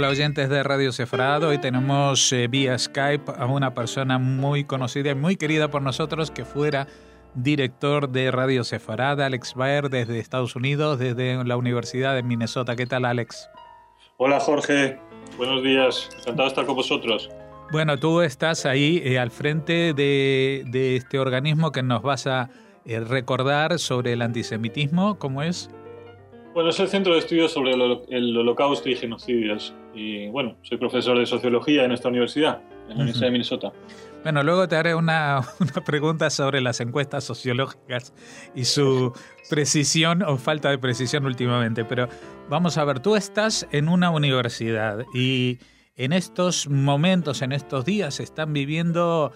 Hola oyentes de Radio Sefarad. Hoy tenemos vía Skype a una persona muy conocida y muy querida por nosotros que fuera director de Radio Sefarad, Alex Baer, desde Estados Unidos, desde la Universidad de Minnesota. ¿Qué tal, Alex? Hola, Jorge. Buenos días. Encantado de estar con vosotros. Bueno, tú estás ahí al frente de este organismo que nos vas a recordar sobre el antisemitismo. ¿Cómo es? Bueno, es el Centro de Estudios sobre el Holocausto y Genocidios. Y bueno, soy profesor de Sociología en esta universidad, en la Universidad de Minnesota. Bueno, luego te haré una pregunta sobre las encuestas sociológicas y su precisión o falta de precisión últimamente. Pero vamos a ver, tú estás en una universidad y en estos momentos, en estos días, se están viviendo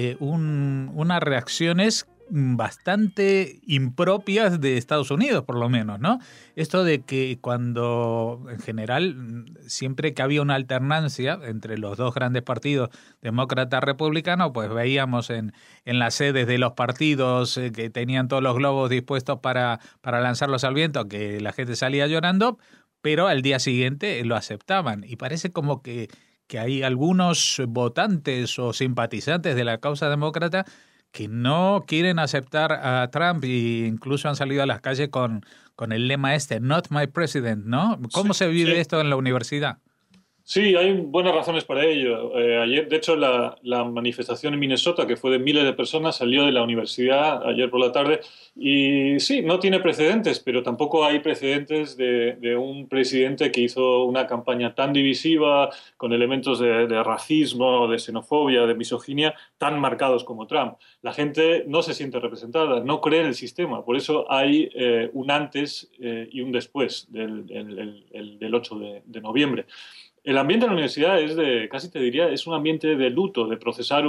unas reacciones bastante impropias de Estados Unidos, por lo menos, ¿no? Esto de que cuando, en general, siempre que había una alternancia entre los dos grandes partidos, demócrata-republicano, pues veíamos en las sedes de los partidos que tenían todos los globos dispuestos para lanzarlos al viento, que la gente salía llorando, pero al día siguiente lo aceptaban. Y parece como que hay algunos votantes o simpatizantes de la causa demócrata que no quieren aceptar a Trump e incluso han salido a las calles con el lema Not my president, ¿no? ¿Cómo se vive esto en la universidad? Sí, hay buenas razones para ello. Ayer, de hecho, la manifestación en Minnesota, que fue de miles de personas, salió de la universidad ayer por la tarde. Y sí, no tiene precedentes, pero tampoco hay precedentes de un presidente que hizo una campaña tan divisiva, con elementos de racismo, de xenofobia, de misoginia, tan marcados como Trump. La gente no se siente representada, no cree en el sistema. Por eso hay un antes y un después del 8 de noviembre. El ambiente en la universidad casi te diría, es un ambiente de luto, de procesar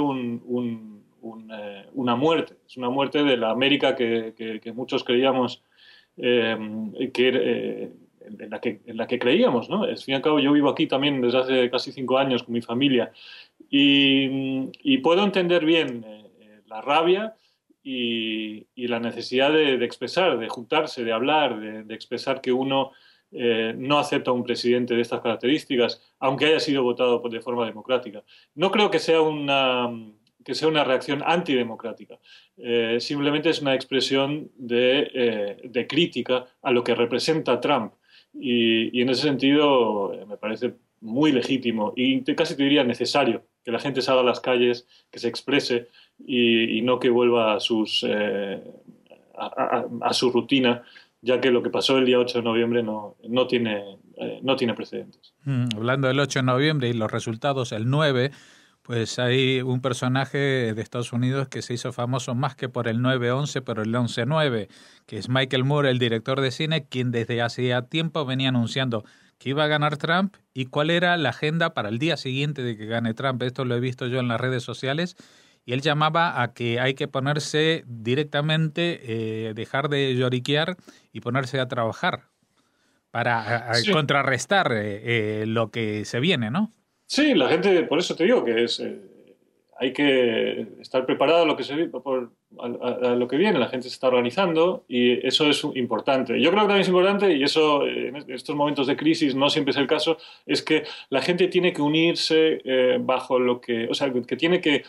una muerte. Es una muerte de la América que muchos creíamos, en la que creíamos, ¿no? Al fin y al cabo, yo vivo aquí también desde hace casi 5 años con mi familia y puedo entender bien la rabia y la necesidad de expresar, de juntarse, de hablar, de expresar que uno no acepta a un presidente de estas características, aunque haya sido votado de forma democrática. No creo que sea una reacción antidemocrática. Simplemente es una expresión de crítica a lo que representa Trump. Y en ese sentido me parece muy legítimo y casi te diría necesario que la gente salga a las calles, que se exprese y no que vuelva a su rutina, ya que lo que pasó el día 8 de noviembre no tiene precedentes. Hablando del 8 de noviembre y los resultados, el 9, pues hay un personaje de Estados Unidos que se hizo famoso más que por el 9/11, pero el 11/9, que es Michael Moore, el director de cine, quien desde hacía tiempo venía anunciando que iba a ganar Trump y cuál era la agenda para el día siguiente de que gane Trump. Esto lo he visto yo en las redes sociales. Y él llamaba a que hay que ponerse directamente, dejar de lloriquear y ponerse a trabajar para contrarrestar lo que se viene, ¿no? Sí, la gente, por eso te digo que hay que estar preparado a lo que a lo que viene. La gente se está organizando y eso es importante. Yo creo que también es importante, y eso en estos momentos de crisis no siempre es el caso, es que la gente tiene que unirse bajo lo que, o sea, que tiene que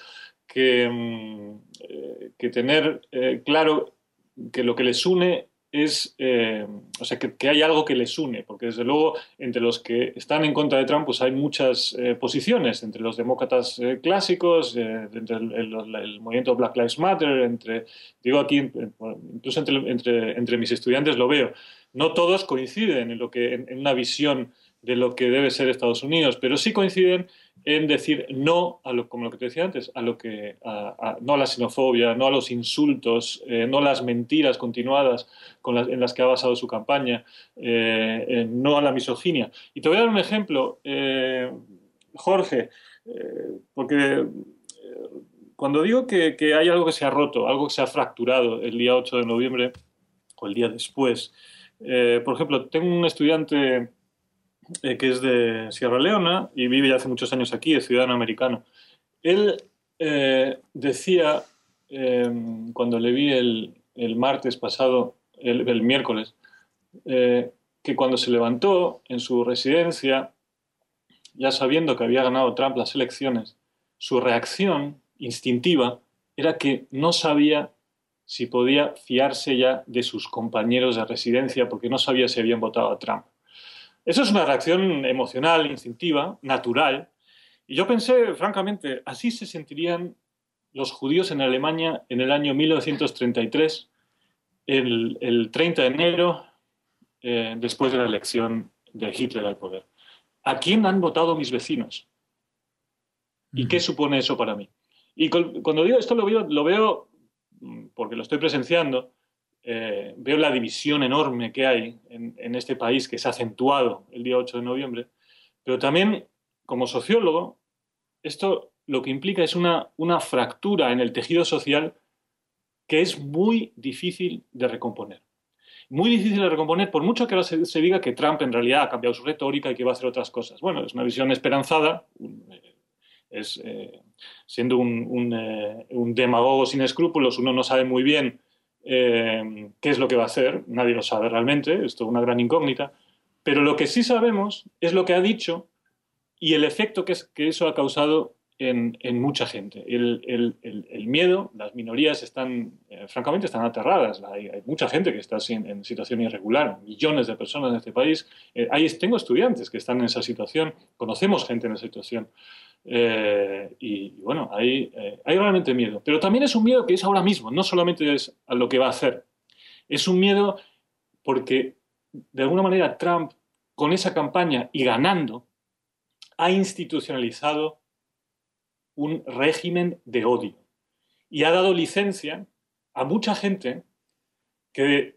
tener claro que lo que les une es, o sea, que hay algo que les une, porque desde luego entre los que están en contra de Trump pues hay muchas posiciones, entre los demócratas clásicos, entre el movimiento Black Lives Matter, digo aquí, incluso entre mis estudiantes lo veo. No todos coinciden en una visión de lo que debe ser Estados Unidos, pero sí coinciden en decir no como lo que te decía antes, no a la xenofobia, no a los insultos, no a las mentiras continuadas en las que ha basado su campaña, no a la misoginia. Y te voy a dar un ejemplo, Jorge, porque cuando digo que hay algo que se ha roto, algo que se ha fracturado el día 8 de noviembre o el día después, por ejemplo, tengo un estudiante que es de Sierra Leona y vive ya hace muchos años aquí, es ciudadano americano. Él decía, cuando le vi el martes pasado, el miércoles, que cuando se levantó en su residencia ya sabiendo que había ganado Trump las elecciones, su reacción instintiva era que no sabía si podía fiarse ya de sus compañeros de residencia porque no sabía si habían votado a Trump. Eso es una reacción emocional, instintiva, natural. Y yo pensé, francamente, así se sentirían los judíos en Alemania en el año 1933, el 30 de enero, después de la elección de Hitler al poder. ¿A quién han votado mis vecinos? ¿Y qué supone eso para mí? Y cuando digo esto lo veo porque lo estoy presenciando, veo la división enorme que hay en este país que se ha acentuado el día 8 de noviembre, pero también como sociólogo, esto lo que implica es una fractura en el tejido social que es muy difícil de recomponer. Muy difícil de recomponer, por mucho que ahora se diga que Trump en realidad ha cambiado su retórica y que va a hacer otras cosas. Bueno, es una visión esperanzada, siendo un demagogo sin escrúpulos, uno no sabe muy bien qué es lo que va a hacer, nadie lo sabe realmente, esto es una gran incógnita, pero lo que sí sabemos es lo que ha dicho y el efecto que eso ha causado en mucha gente. El miedo, las minorías están, francamente, están aterradas. Hay mucha gente que está en situación irregular, millones de personas en este país. Tengo estudiantes que están en esa situación, conocemos gente en esa situación. Y bueno, hay realmente miedo. Pero también es un miedo que es ahora mismo, no solamente es a lo que va a hacer. Es un miedo porque, de alguna manera, Trump, con esa campaña y ganando, ha institucionalizado un régimen de odio y ha dado licencia a mucha gente que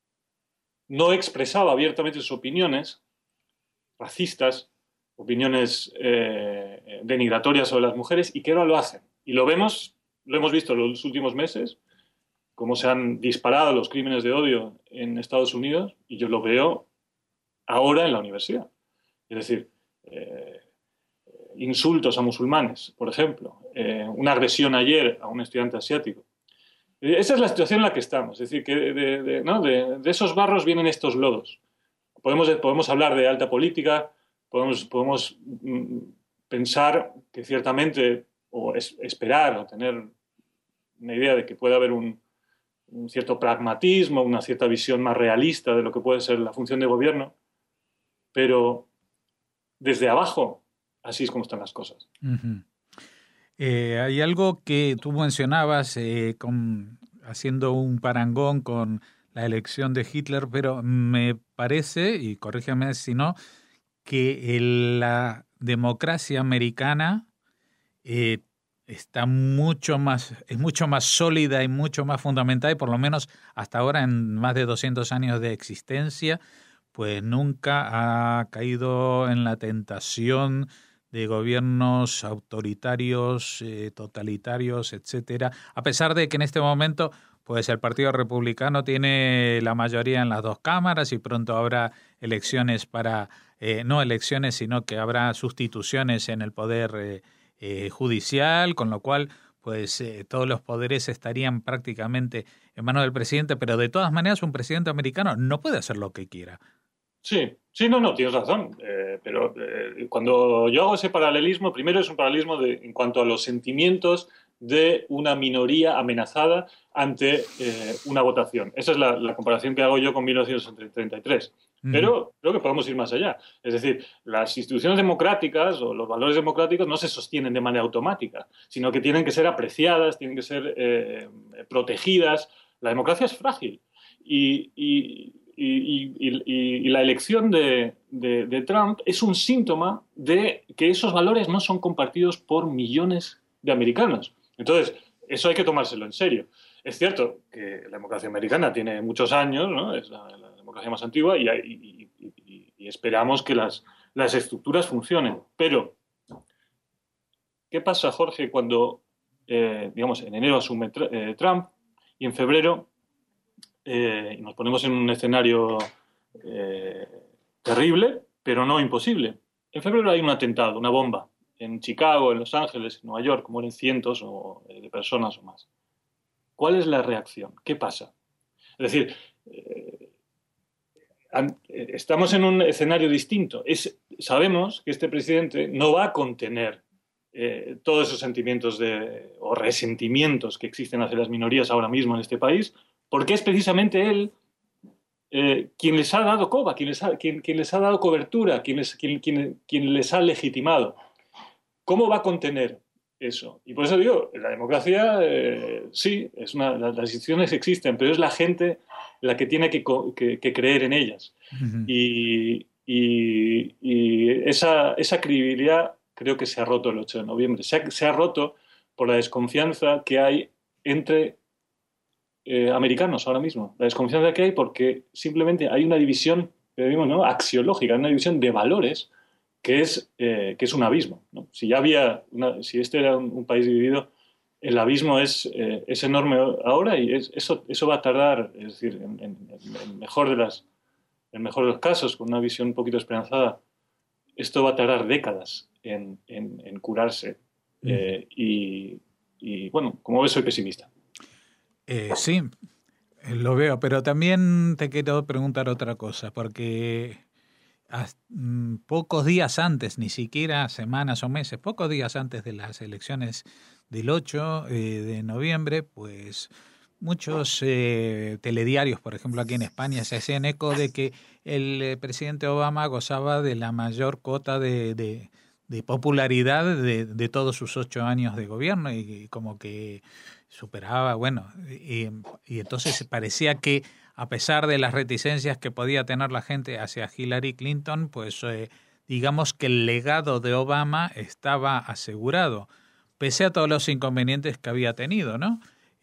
no expresaba abiertamente sus opiniones racistas, opiniones denigratorias sobre las mujeres y que ahora lo hacen. Y lo hemos visto en los últimos meses, cómo se han disparado los crímenes de odio en Estados Unidos, y yo lo veo ahora en la universidad. Es decir, insultos a musulmanes, por ejemplo, una agresión ayer a un estudiante asiático. Esa es la situación en la que estamos. Es decir, que de esos barros vienen estos lodos. Podemos hablar de alta política, podemos pensar que ciertamente, o esperar, o tener una idea de que puede haber un cierto pragmatismo, una cierta visión más realista de lo que puede ser la función de gobierno, pero desde abajo, así es como están las cosas. Uh-huh. Hay algo que tú mencionabas haciendo un parangón con la elección de Hitler, pero me parece, y corrígeme si no, que la democracia americana es mucho más sólida y mucho más fundamental, y por lo menos hasta ahora, en más de 200 años de existencia, pues nunca ha caído en la tentación de gobiernos autoritarios, totalitarios, etcétera, a pesar de que en este momento pues el Partido Republicano tiene la mayoría en las dos cámaras y pronto habrá elecciones no elecciones, sino que habrá sustituciones en el poder judicial, con lo cual pues todos los poderes estarían prácticamente en manos del presidente, pero de todas maneras un presidente americano no puede hacer lo que quiera. Sí, no, tienes razón. Pero cuando yo hago ese paralelismo, primero es un paralelismo en cuanto a los sentimientos de una minoría amenazada ante una votación. Esa es la comparación que hago yo con 1933. Pero creo que podemos ir más allá. Es decir, las instituciones democráticas o los valores democráticos no se sostienen de manera automática, sino que tienen que ser apreciadas, tienen que ser protegidas. La democracia es frágil. Y la elección de Trump es un síntoma de que esos valores no son compartidos por millones de americanos. Entonces, eso hay que tomárselo en serio. Es cierto que la democracia americana tiene muchos años, ¿no? Es la democracia más antigua y esperamos que las estructuras funcionen. Pero, ¿qué pasa, Jorge, cuando, digamos, en enero asume Trump y en febrero y nos ponemos en un escenario terrible, pero no imposible? En febrero hay un atentado, una bomba, en Chicago, en Los Ángeles, en Nueva York, mueren cientos de personas o más. ¿Cuál es la reacción? ¿Qué pasa? Es decir, estamos en un escenario distinto. Sabemos que este presidente no va a contener todos esos sentimientos o resentimientos que existen hacia las minorías ahora mismo en este país, porque es precisamente él quien les ha dado coba, quien les ha dado cobertura, quien les ha legitimado. ¿Cómo va a contener eso? Y por eso digo, la democracia sí, las instituciones existen, pero es la gente la que tiene que creer en ellas. Uh-huh. Y esa credibilidad creo que se ha roto el 8 de noviembre. Se ha roto por la desconfianza que hay entre americanos ahora mismo. La desconfianza que hay porque simplemente hay una división, ¿no?, axiológica, una división de valores que es un abismo, ¿no? Si este era un país dividido, el abismo es enorme ahora y eso va a tardar, es decir, en el mejor de los casos, con una visión un poquito esperanzada, esto va a tardar décadas en curarse. Y bueno, como ves, soy pesimista. Sí, lo veo, pero también te quiero preguntar otra cosa, porque pocos días antes, ni siquiera semanas o meses, pocos días antes de las elecciones del 8 de noviembre, pues muchos telediarios, por ejemplo aquí en España, se hacían eco de que el presidente Obama gozaba de la mayor cuota de popularidad de todos sus 8 años de gobierno y como que superaba, bueno, y entonces parecía que a pesar de las reticencias que podía tener la gente hacia Hillary Clinton, pues digamos que el legado de Obama estaba asegurado, pese a todos los inconvenientes que había tenido, ¿no?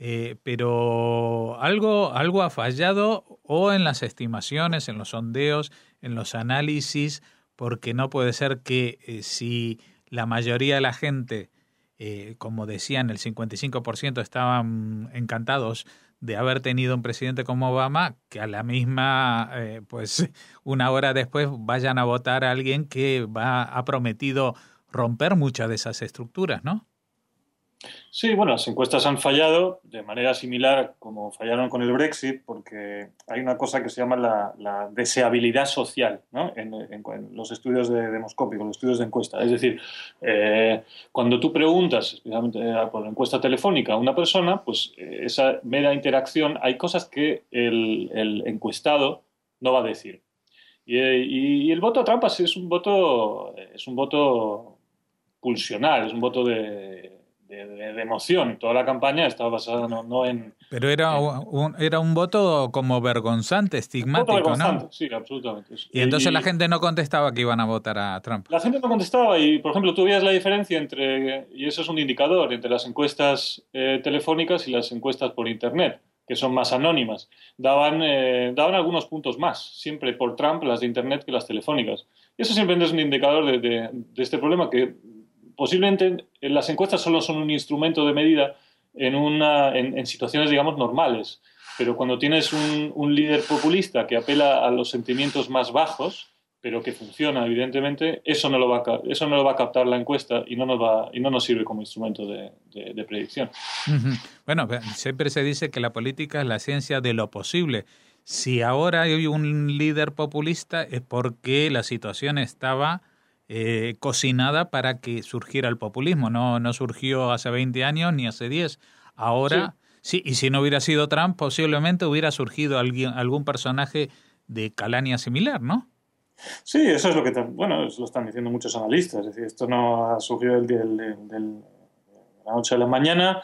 Pero algo ha fallado o en las estimaciones, en los sondeos, en los análisis, porque no puede ser que si la mayoría de la gente, como decían, el 55% estaban encantados de haber tenido un presidente como Obama, que a la misma, pues una hora después vayan a votar a alguien que ha prometido romper muchas de esas estructuras, ¿no? Sí, bueno, las encuestas han fallado de manera similar como fallaron con el Brexit, porque hay una cosa que se llama la deseabilidad social, ¿no?, en los estudios demoscópicos, los estudios de encuesta. Es decir, cuando tú preguntas, especialmente por encuesta telefónica, a una persona, pues esa mera interacción, hay cosas que el encuestado no va a decir. Y el voto a Trump es un voto pulsional, es un voto de emoción. Toda la campaña estaba basada no en... Pero era un voto como vergonzante, estigmático, voto vergonzante, ¿no? Sí, absolutamente. Y entonces la gente no contestaba que iban a votar a Trump. La gente no contestaba y, por ejemplo, tú veías la diferencia y eso es un indicador, entre las encuestas telefónicas y las encuestas por Internet, que son más anónimas. Daban algunos puntos más, siempre por Trump, las de Internet que las telefónicas. Y eso siempre es un indicador de este problema que posiblemente las encuestas solo son un instrumento de medida en situaciones, digamos, normales. Pero cuando tienes un líder populista que apela a los sentimientos más bajos, pero que funciona, evidentemente, eso no lo va a captar la encuesta y no nos sirve como instrumento de predicción. Uh-huh. Bueno, siempre se dice que la política es la ciencia de lo posible. Si ahora hay un líder populista es porque la situación estaba cocinada para que surgiera el populismo. No surgió hace 20 años ni hace 10. Ahora, sí, y si no hubiera sido Trump, posiblemente hubiera surgido algún personaje de calaña similar, ¿no? Sí, eso es lo eso lo están diciendo muchos analistas. Es decir, esto no ha surgido de la noche a la mañana.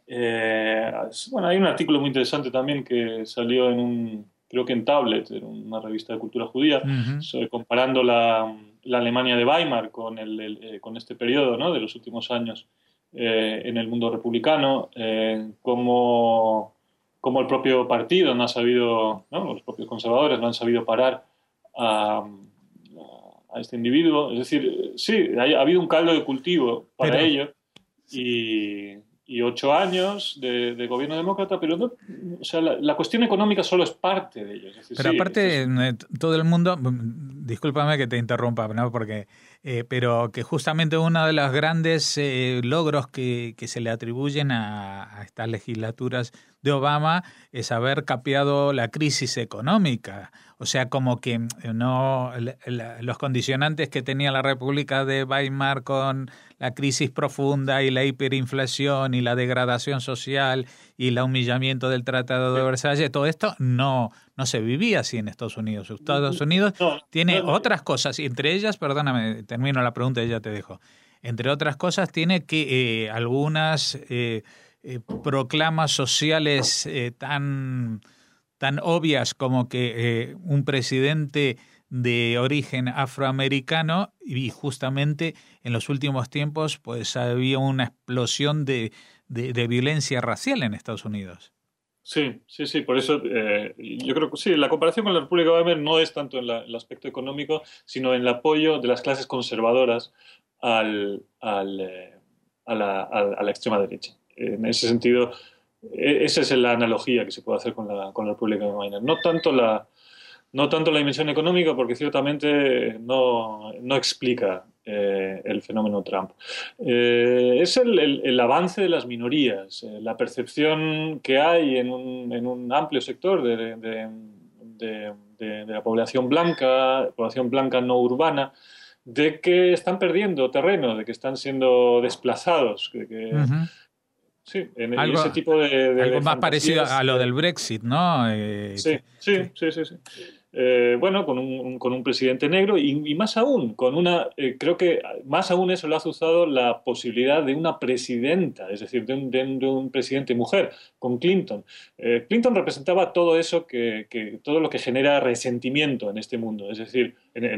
Hay un artículo muy interesante también que salió creo que en Tablet, en una revista de cultura judía, uh-huh, comparando la Alemania de Weimar con este periodo, ¿no?, de los últimos años en el mundo republicano, cómo el propio partido no ha sabido, ¿no?, los propios conservadores no han sabido parar a este individuo. Es decir, sí, ha habido un caldo de cultivo para ello y 8 años de gobierno demócrata, pero no, o sea, la cuestión económica solo es parte de ello. Es decir, pero aparte, todo el mundo, discúlpame que te interrumpa, ¿no?, porque pero que justamente uno de los grandes logros que se le atribuyen a estas legislaturas de Obama es haber capeado la crisis económica. O sea, como que no los condicionantes que tenía la República de Weimar con la crisis profunda y la hiperinflación y la degradación social y el humillamiento del Tratado de Versalles, todo esto no se vivía así en Estados Unidos. Estados Unidos tiene otras cosas, y entre ellas, perdóname, termino la pregunta y ya te dejo. Entre otras cosas, tiene que algunas proclamas sociales tan obvias como que un presidente de origen afroamericano, y justamente en los últimos tiempos pues había una explosión de violencia racial en Estados Unidos. Sí, por eso yo creo que sí, la comparación con la República de Weimar no es tanto en el aspecto económico, sino en el apoyo de las clases conservadoras a la extrema derecha. En ese sentido, esa es la analogía que se puede hacer con la República de Weimar. No tanto la dimensión económica, porque ciertamente no explica el fenómeno Trump. Es el avance de las minorías, la percepción que hay en un amplio sector de la población blanca no urbana, de que están perdiendo terreno, de que están siendo desplazados, Uh-huh. Sí, en ese tipo de algo más parecido a lo del Brexit, ¿no? Sí. Bueno, con un presidente negro y más aún, creo que más aún eso lo ha azuzado la posibilidad de una presidenta, es decir, de un presidente mujer, con Clinton. Clinton representaba todo eso todo lo que genera resentimiento en este mundo, es decir,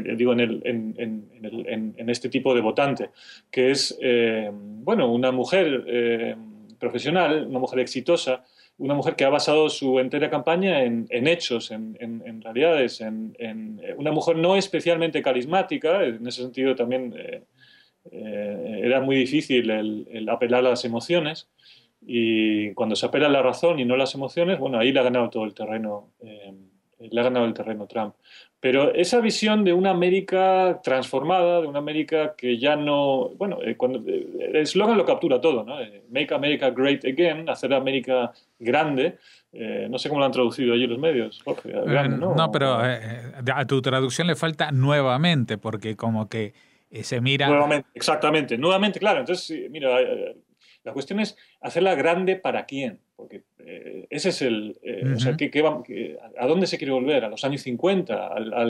en este tipo de votante, que es, una mujer profesional, una mujer exitosa, una mujer que ha basado su entera campaña en hechos, en realidades, en una mujer no especialmente carismática. En ese sentido también era muy difícil el apelar a las emociones, y cuando se apela a la razón y no a las emociones, bueno, ahí le ha ganado todo el terreno, Trump. Pero esa visión de una América transformada, de una América que ya no... Bueno, el eslogan lo captura todo, ¿no? Make America Great Again, hacer América grande. No sé cómo lo han traducido allí los medios, Jorge. Grande, ¿no? No, pero a tu traducción le falta nuevamente, porque como que se mira... Nuevamente, exactamente. Nuevamente, claro. Entonces, mira, la cuestión es hacerla grande para quién. Porque ese es el... Uh-huh. O sea, ¿a dónde se quiere volver? ¿A los años 50?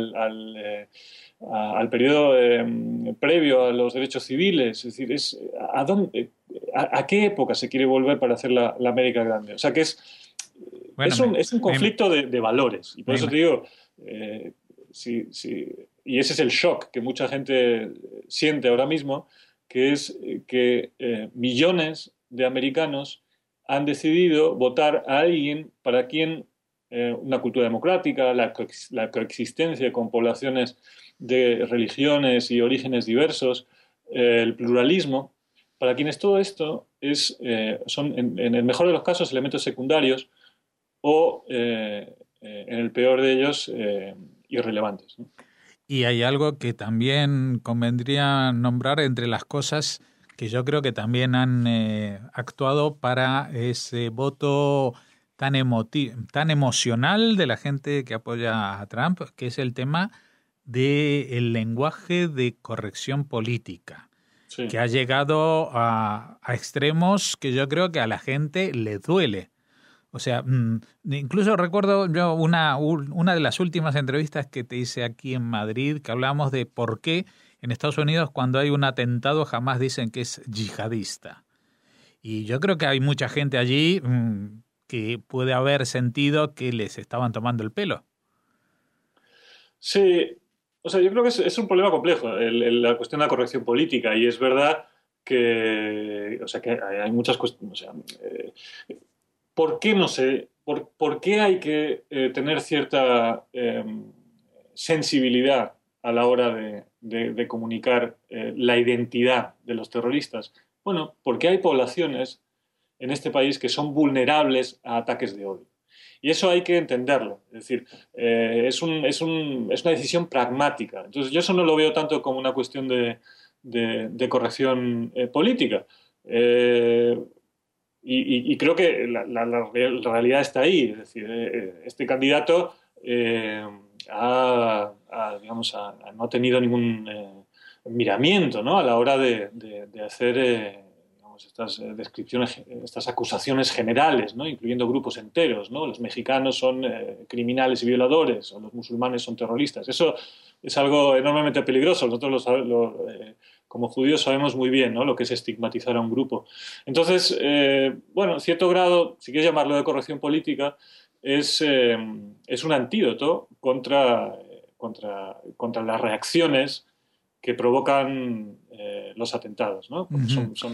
¿Al periodo previo a los derechos civiles? Es decir, ¿a qué época se quiere volver para hacer la América grande? O sea, que es un conflicto de valores. Y por eso te digo, sí, y ese es el shock que mucha gente siente ahora mismo, que es que millones de americanos han decidido votar a alguien para quien una cultura democrática, la coexistencia con poblaciones de religiones y orígenes diversos, el pluralismo, para quienes todo esto son, en el mejor de los casos, elementos secundarios o, en el peor de ellos, irrelevantes, ¿no? Y hay algo que también convendría nombrar entre las cosas que yo creo que también han actuado para ese voto tan emocional de la gente que apoya a Trump, que es el tema del lenguaje de corrección política, sí, que ha llegado a extremos que yo creo que a la gente le duele. O sea, incluso recuerdo yo una de las últimas entrevistas que te hice aquí en Madrid, que hablábamos de por qué en Estados Unidos cuando hay un atentado jamás dicen que es yihadista. Y yo creo que hay mucha gente allí que puede haber sentido que les estaban tomando el pelo. Sí, o sea, yo creo que es un problema complejo, la cuestión de la corrección política, y es verdad que hay muchas cuestiones. O sea, ¿por qué no sé? ¿Por qué hay que tener cierta sensibilidad a la hora de comunicar la identidad de los terroristas? Bueno, porque hay poblaciones en este país que son vulnerables a ataques de odio. Y eso hay que entenderlo. Es decir, es una decisión pragmática. Entonces, yo eso no lo veo tanto como una cuestión de corrección política. Y creo que la realidad está ahí. Es decir, este candidato no ha tenido ningún miramiento, ¿no?, a la hora de hacer estas descripciones, estas acusaciones generales, ¿no?, incluyendo grupos enteros, ¿no? Los mexicanos son criminales y violadores, o los musulmanes son terroristas. Eso es algo enormemente peligroso. Nosotros como judíos sabemos muy bien, ¿no?, lo que es estigmatizar a un grupo. Entonces, en cierto grado, si quieres llamarlo de corrección política, es un antídoto contra las reacciones que provocan los atentados, ¿no? Porque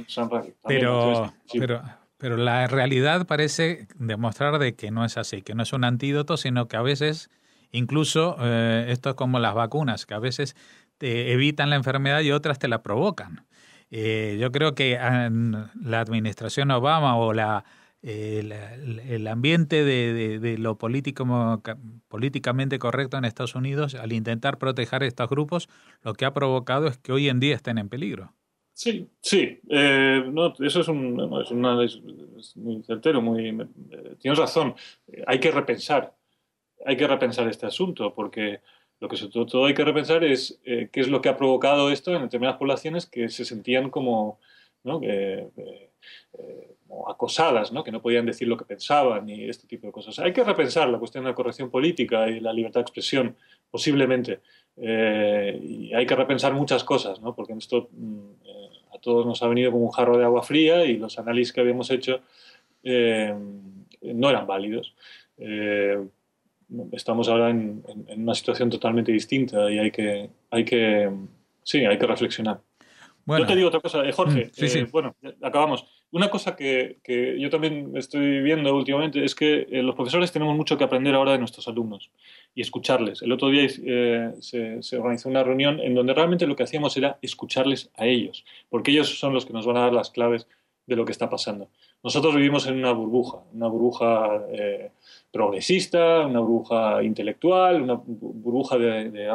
pero la realidad parece demostrar de que no es así, que no es un antídoto, sino que a veces, incluso esto es como las vacunas, que a veces te evitan la enfermedad y otras te la provocan. Yo creo que la administración Obama o el ambiente de lo políticamente correcto en Estados Unidos, al intentar proteger a estos grupos, lo que ha provocado es que hoy en día estén en peligro. Sí. Eso es muy certero, tienes razón. Hay que repensar este asunto, porque lo que sobre todo hay que repensar es qué es lo que ha provocado esto en determinadas poblaciones que se sentían como, ¿no?, como acosadas, ¿no?, que no podían decir lo que pensaban y este tipo de cosas. Hay que repensar la cuestión de la corrección política y la libertad de expresión, posiblemente. Y hay que repensar muchas cosas, ¿no?, porque esto a todos nos ha venido como un jarro de agua fría y los análisis que habíamos hecho no eran válidos. Estamos ahora en una situación totalmente distinta y hay que reflexionar. Bueno. Yo te digo otra cosa, Jorge. Sí. Bueno, acabamos. Una cosa que yo también estoy viendo últimamente es que los profesores tenemos mucho que aprender ahora de nuestros alumnos y escucharles. El otro día se organizó una reunión en donde realmente lo que hacíamos era escucharles a ellos, porque ellos son los que nos van a dar las claves de lo que está pasando. Nosotros vivimos en una burbuja progresista, una burbuja intelectual, una burbuja de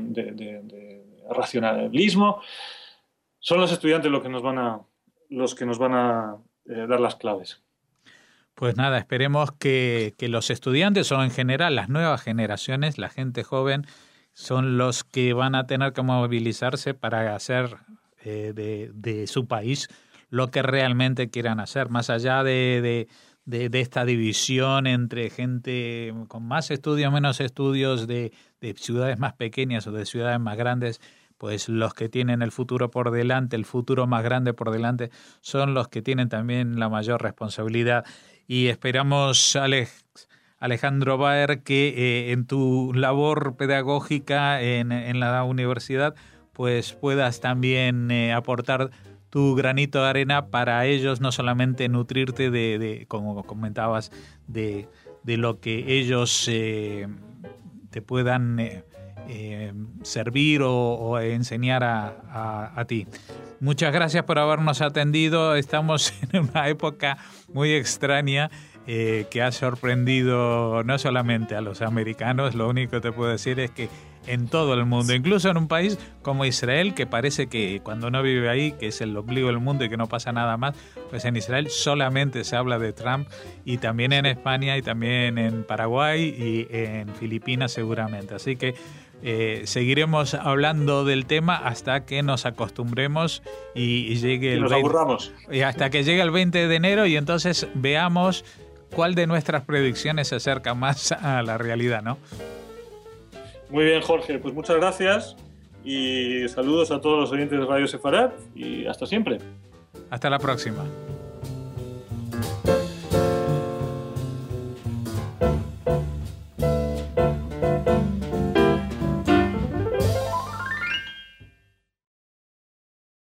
racionalismo. Son los estudiantes los que nos van a dar las claves. Pues nada, esperemos que los estudiantes o en general las nuevas generaciones, la gente joven, son los que van a tener que movilizarse para hacer de su país lo que realmente quieran hacer, más allá de esta división entre gente con más estudios, menos estudios, de ciudades más pequeñas o de ciudades más grandes. Pues los que tienen el futuro por delante, el futuro más grande por delante, son los que tienen también la mayor responsabilidad. Y esperamos, Alejandro Baer, que en tu labor pedagógica en la universidad, pues puedas también aportar tu granito de arena para ellos, no solamente nutrirte de como comentabas, de lo que ellos te puedan servir o enseñar a ti. Muchas gracias por habernos atendido. Estamos en una época muy extraña que ha sorprendido no solamente a los americanos. Lo único que te puedo decir es que en todo el mundo, incluso en un país como Israel, que parece que cuando uno vive ahí, que es el ombligo del mundo y que no pasa nada más, pues en Israel solamente se habla de Trump, y también en España y también en Paraguay y en Filipinas seguramente. Así que seguiremos hablando del tema hasta que nos acostumbremos y llegue el 20, y hasta que llegue el 20 de enero y entonces veamos cuál de nuestras predicciones se acerca más a la realidad, ¿no? Muy bien, Jorge, pues muchas gracias y saludos a todos los oyentes de Radio Sefarad y hasta siempre. Hasta la próxima.